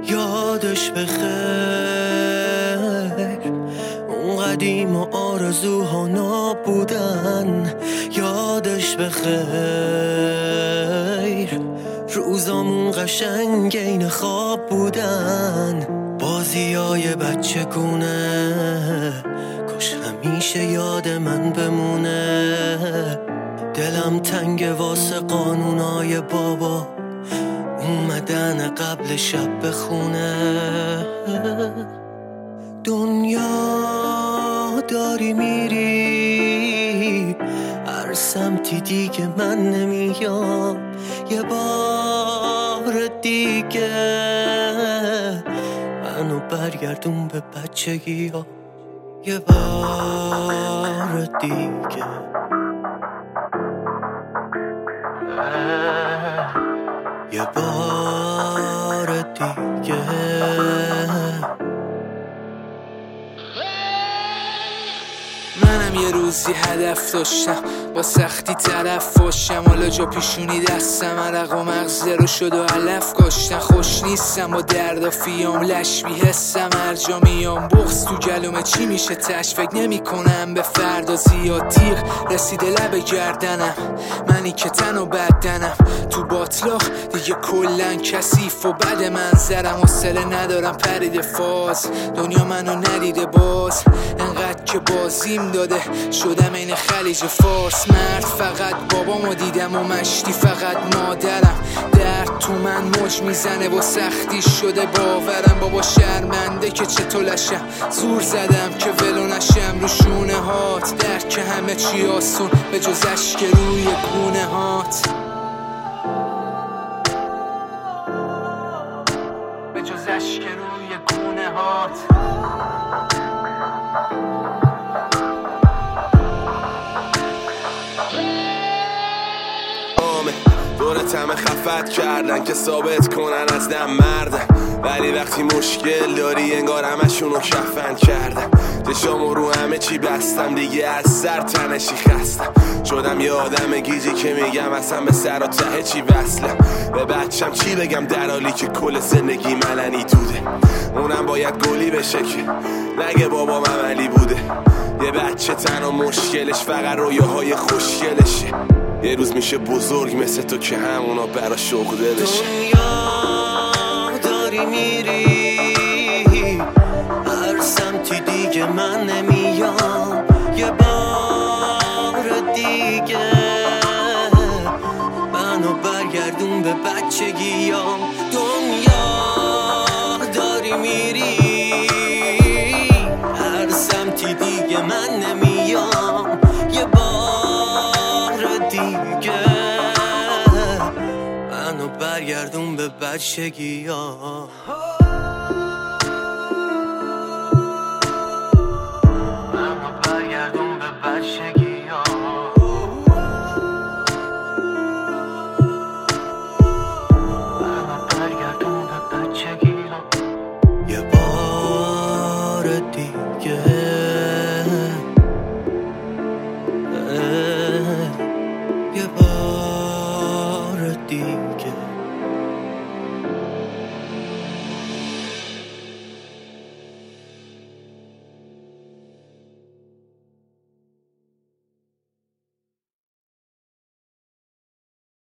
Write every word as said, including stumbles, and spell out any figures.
یادش بخیر، اون قدیم و آرزوها نابودن. یادش بخیر، روزامون قشنگ این خواب بودن. بازیای بچه گونه کاش همیشه یاد من بمونه. دلم تنگ واسه قانونای بابا اومدن قبل شب به خونه. دنیا داری میری هر سمتی دیگه من نمیام. یه بار دیگه منو برگردون به بچگی ها. یه بار دیگه یه بار دیگه منم یه روزی هدف داشتم، با سختی طرف باشم. حالا جا پیشونی دستم عرق و مغزه رو شد و علف کاشتن. خوش نیستم با درد و فیام، لش بی حسم هر جا میام. بغض تو گلومه چی میشه تش، فکر نمی کنم به فردا. زیاد تیغ رسیده لب گردنم، منی که تن و بدنم تو باطلاق دیگه کلن کثیف و بد منظرم. حوصله ندارم پرید فاز، دنیا منو ندیده باز. انقدر که بازیم داده شدم این خلیج فارس. مرد فقط بابامو دیدم و مشتی فقط مادرم. درد تو من موج میزنه و سختی شده باورم. بابا شرمنده که چطور لشم، زور زدم که ولو نشم رو شونه هات. درد که همه چی آسون به جز اشک روی گونه هات، به جز اشک روی گونه هات. دورت همه خفت کردن که ثابت کنن از دم مردن، ولی وقتی مشکل داری انگار همشونو کفن کردن. چشامو رو همه چی بستم دیگه، از سر تنشی خستم. شدم یه آدم گیجی که میگم اصلا به سر و ته چی وصلم. به بچم چی بگم در حالی که کل زندگی ملنی دوده. اونم باید گلی بشه که نگه بابام عملی بوده. یه بچه تن و مشکلش فقط رویاهای خوشگلشه. یه روز میشه بزرگ مثل تو که همونا برا شغله بشه. دنیا داری میری هر سمتی دیگه من نمیام. یه بار دیگه منو برگردون به بچگیام. دنیا داری میری هر سمتی دیگه من نمیام. یه بار دیگه منو برگردون به بچگیام. منو برگردون به بچگیام. منو برگردون به بچگیام. یه بار دیگه یه بار دیگه